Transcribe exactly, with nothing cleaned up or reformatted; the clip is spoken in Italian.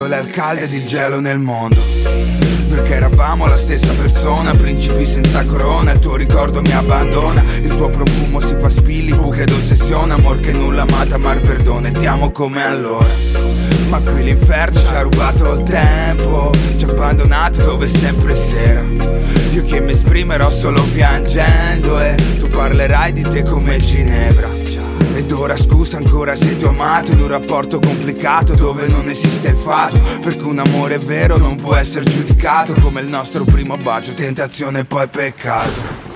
l'alcalde ed il gelo nel mondo. Noi che eravamo la stessa persona, principi senza corona. Il tuo ricordo mi abbandona, il tuo profumo si fa spilli, buche d'ossessione. Amor che nulla amata, mar perdono e ti amo come allora. Ma qui l'inferno ci ha rubato il tempo, ci ha abbandonato dove è sempre sera. Io che mi esprimerò solo piangendo e tu parlerai di te come Ginevra. Ed ora scusa ancora se ti ho amato in un rapporto complicato dove non esiste il fatto, perché un amore vero non può essere giudicato come il nostro primo bacio, tentazione e poi peccato.